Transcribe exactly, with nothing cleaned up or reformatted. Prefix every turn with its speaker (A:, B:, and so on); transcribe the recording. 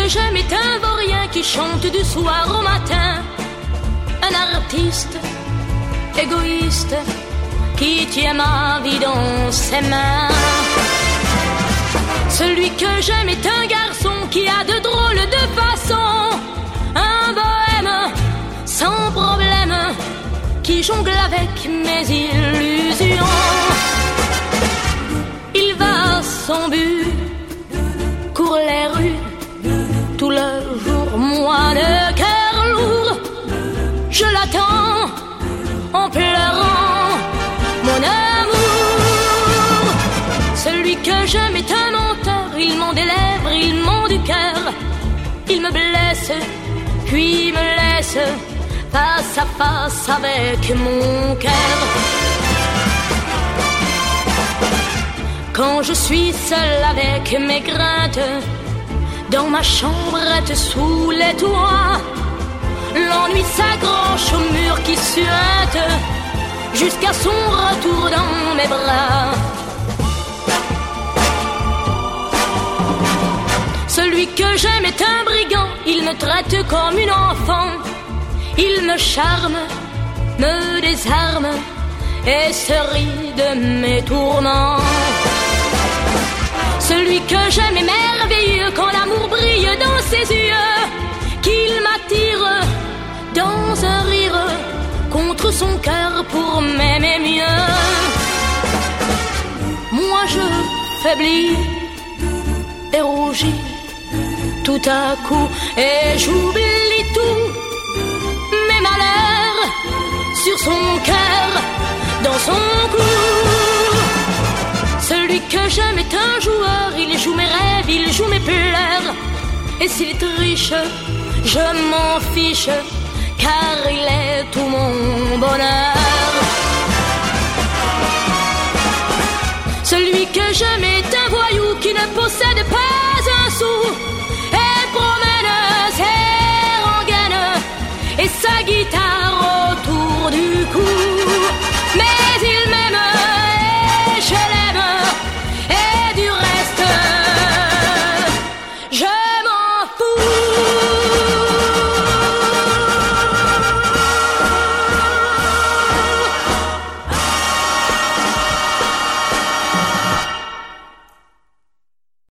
A: j'aime est un vaurien qui chante du soir au matin. Un artiste égoïste qui tient ma vie dans ses mains. Celui que j'aime est un garçon qui a de drôles de façons. Un bohème sans problème qui jongle avec mes illusions. Il va à son but, court les rues tout le jour, moi le cœur lourd, je l'attends en pleurant mon amour. Celui que j'aime est un menteur, il ment des lèvres, il ment du cœur. Il me blesse, puis me laisse face à face avec mon cœur. Quand je suis seule avec mes craintes, dans ma chambrette sous les toits, l'ennui s'accroche au mur qui suinte jusqu'à son retour dans mes bras. Celui que j'aime est un brigand, il me traite comme une enfant. Il me charme, me désarme et se rit de mes tourments. Celui que j'aime est merveilleux quand l'amour brille dans ses yeux, qu'il m'attire dans un rire contre son cœur pour m'aimer mieux. Moi je faiblis et rougis tout à coup et j'oublie tout mes malheurs sur son cœur, dans son cou. Celui que j'aime est un joueur, il joue mes rêves, il joue mes pleurs. Et s'il triche, je m'en fiche, car il est tout mon bonheur. Celui que j'aime est un voyou qui ne possède pas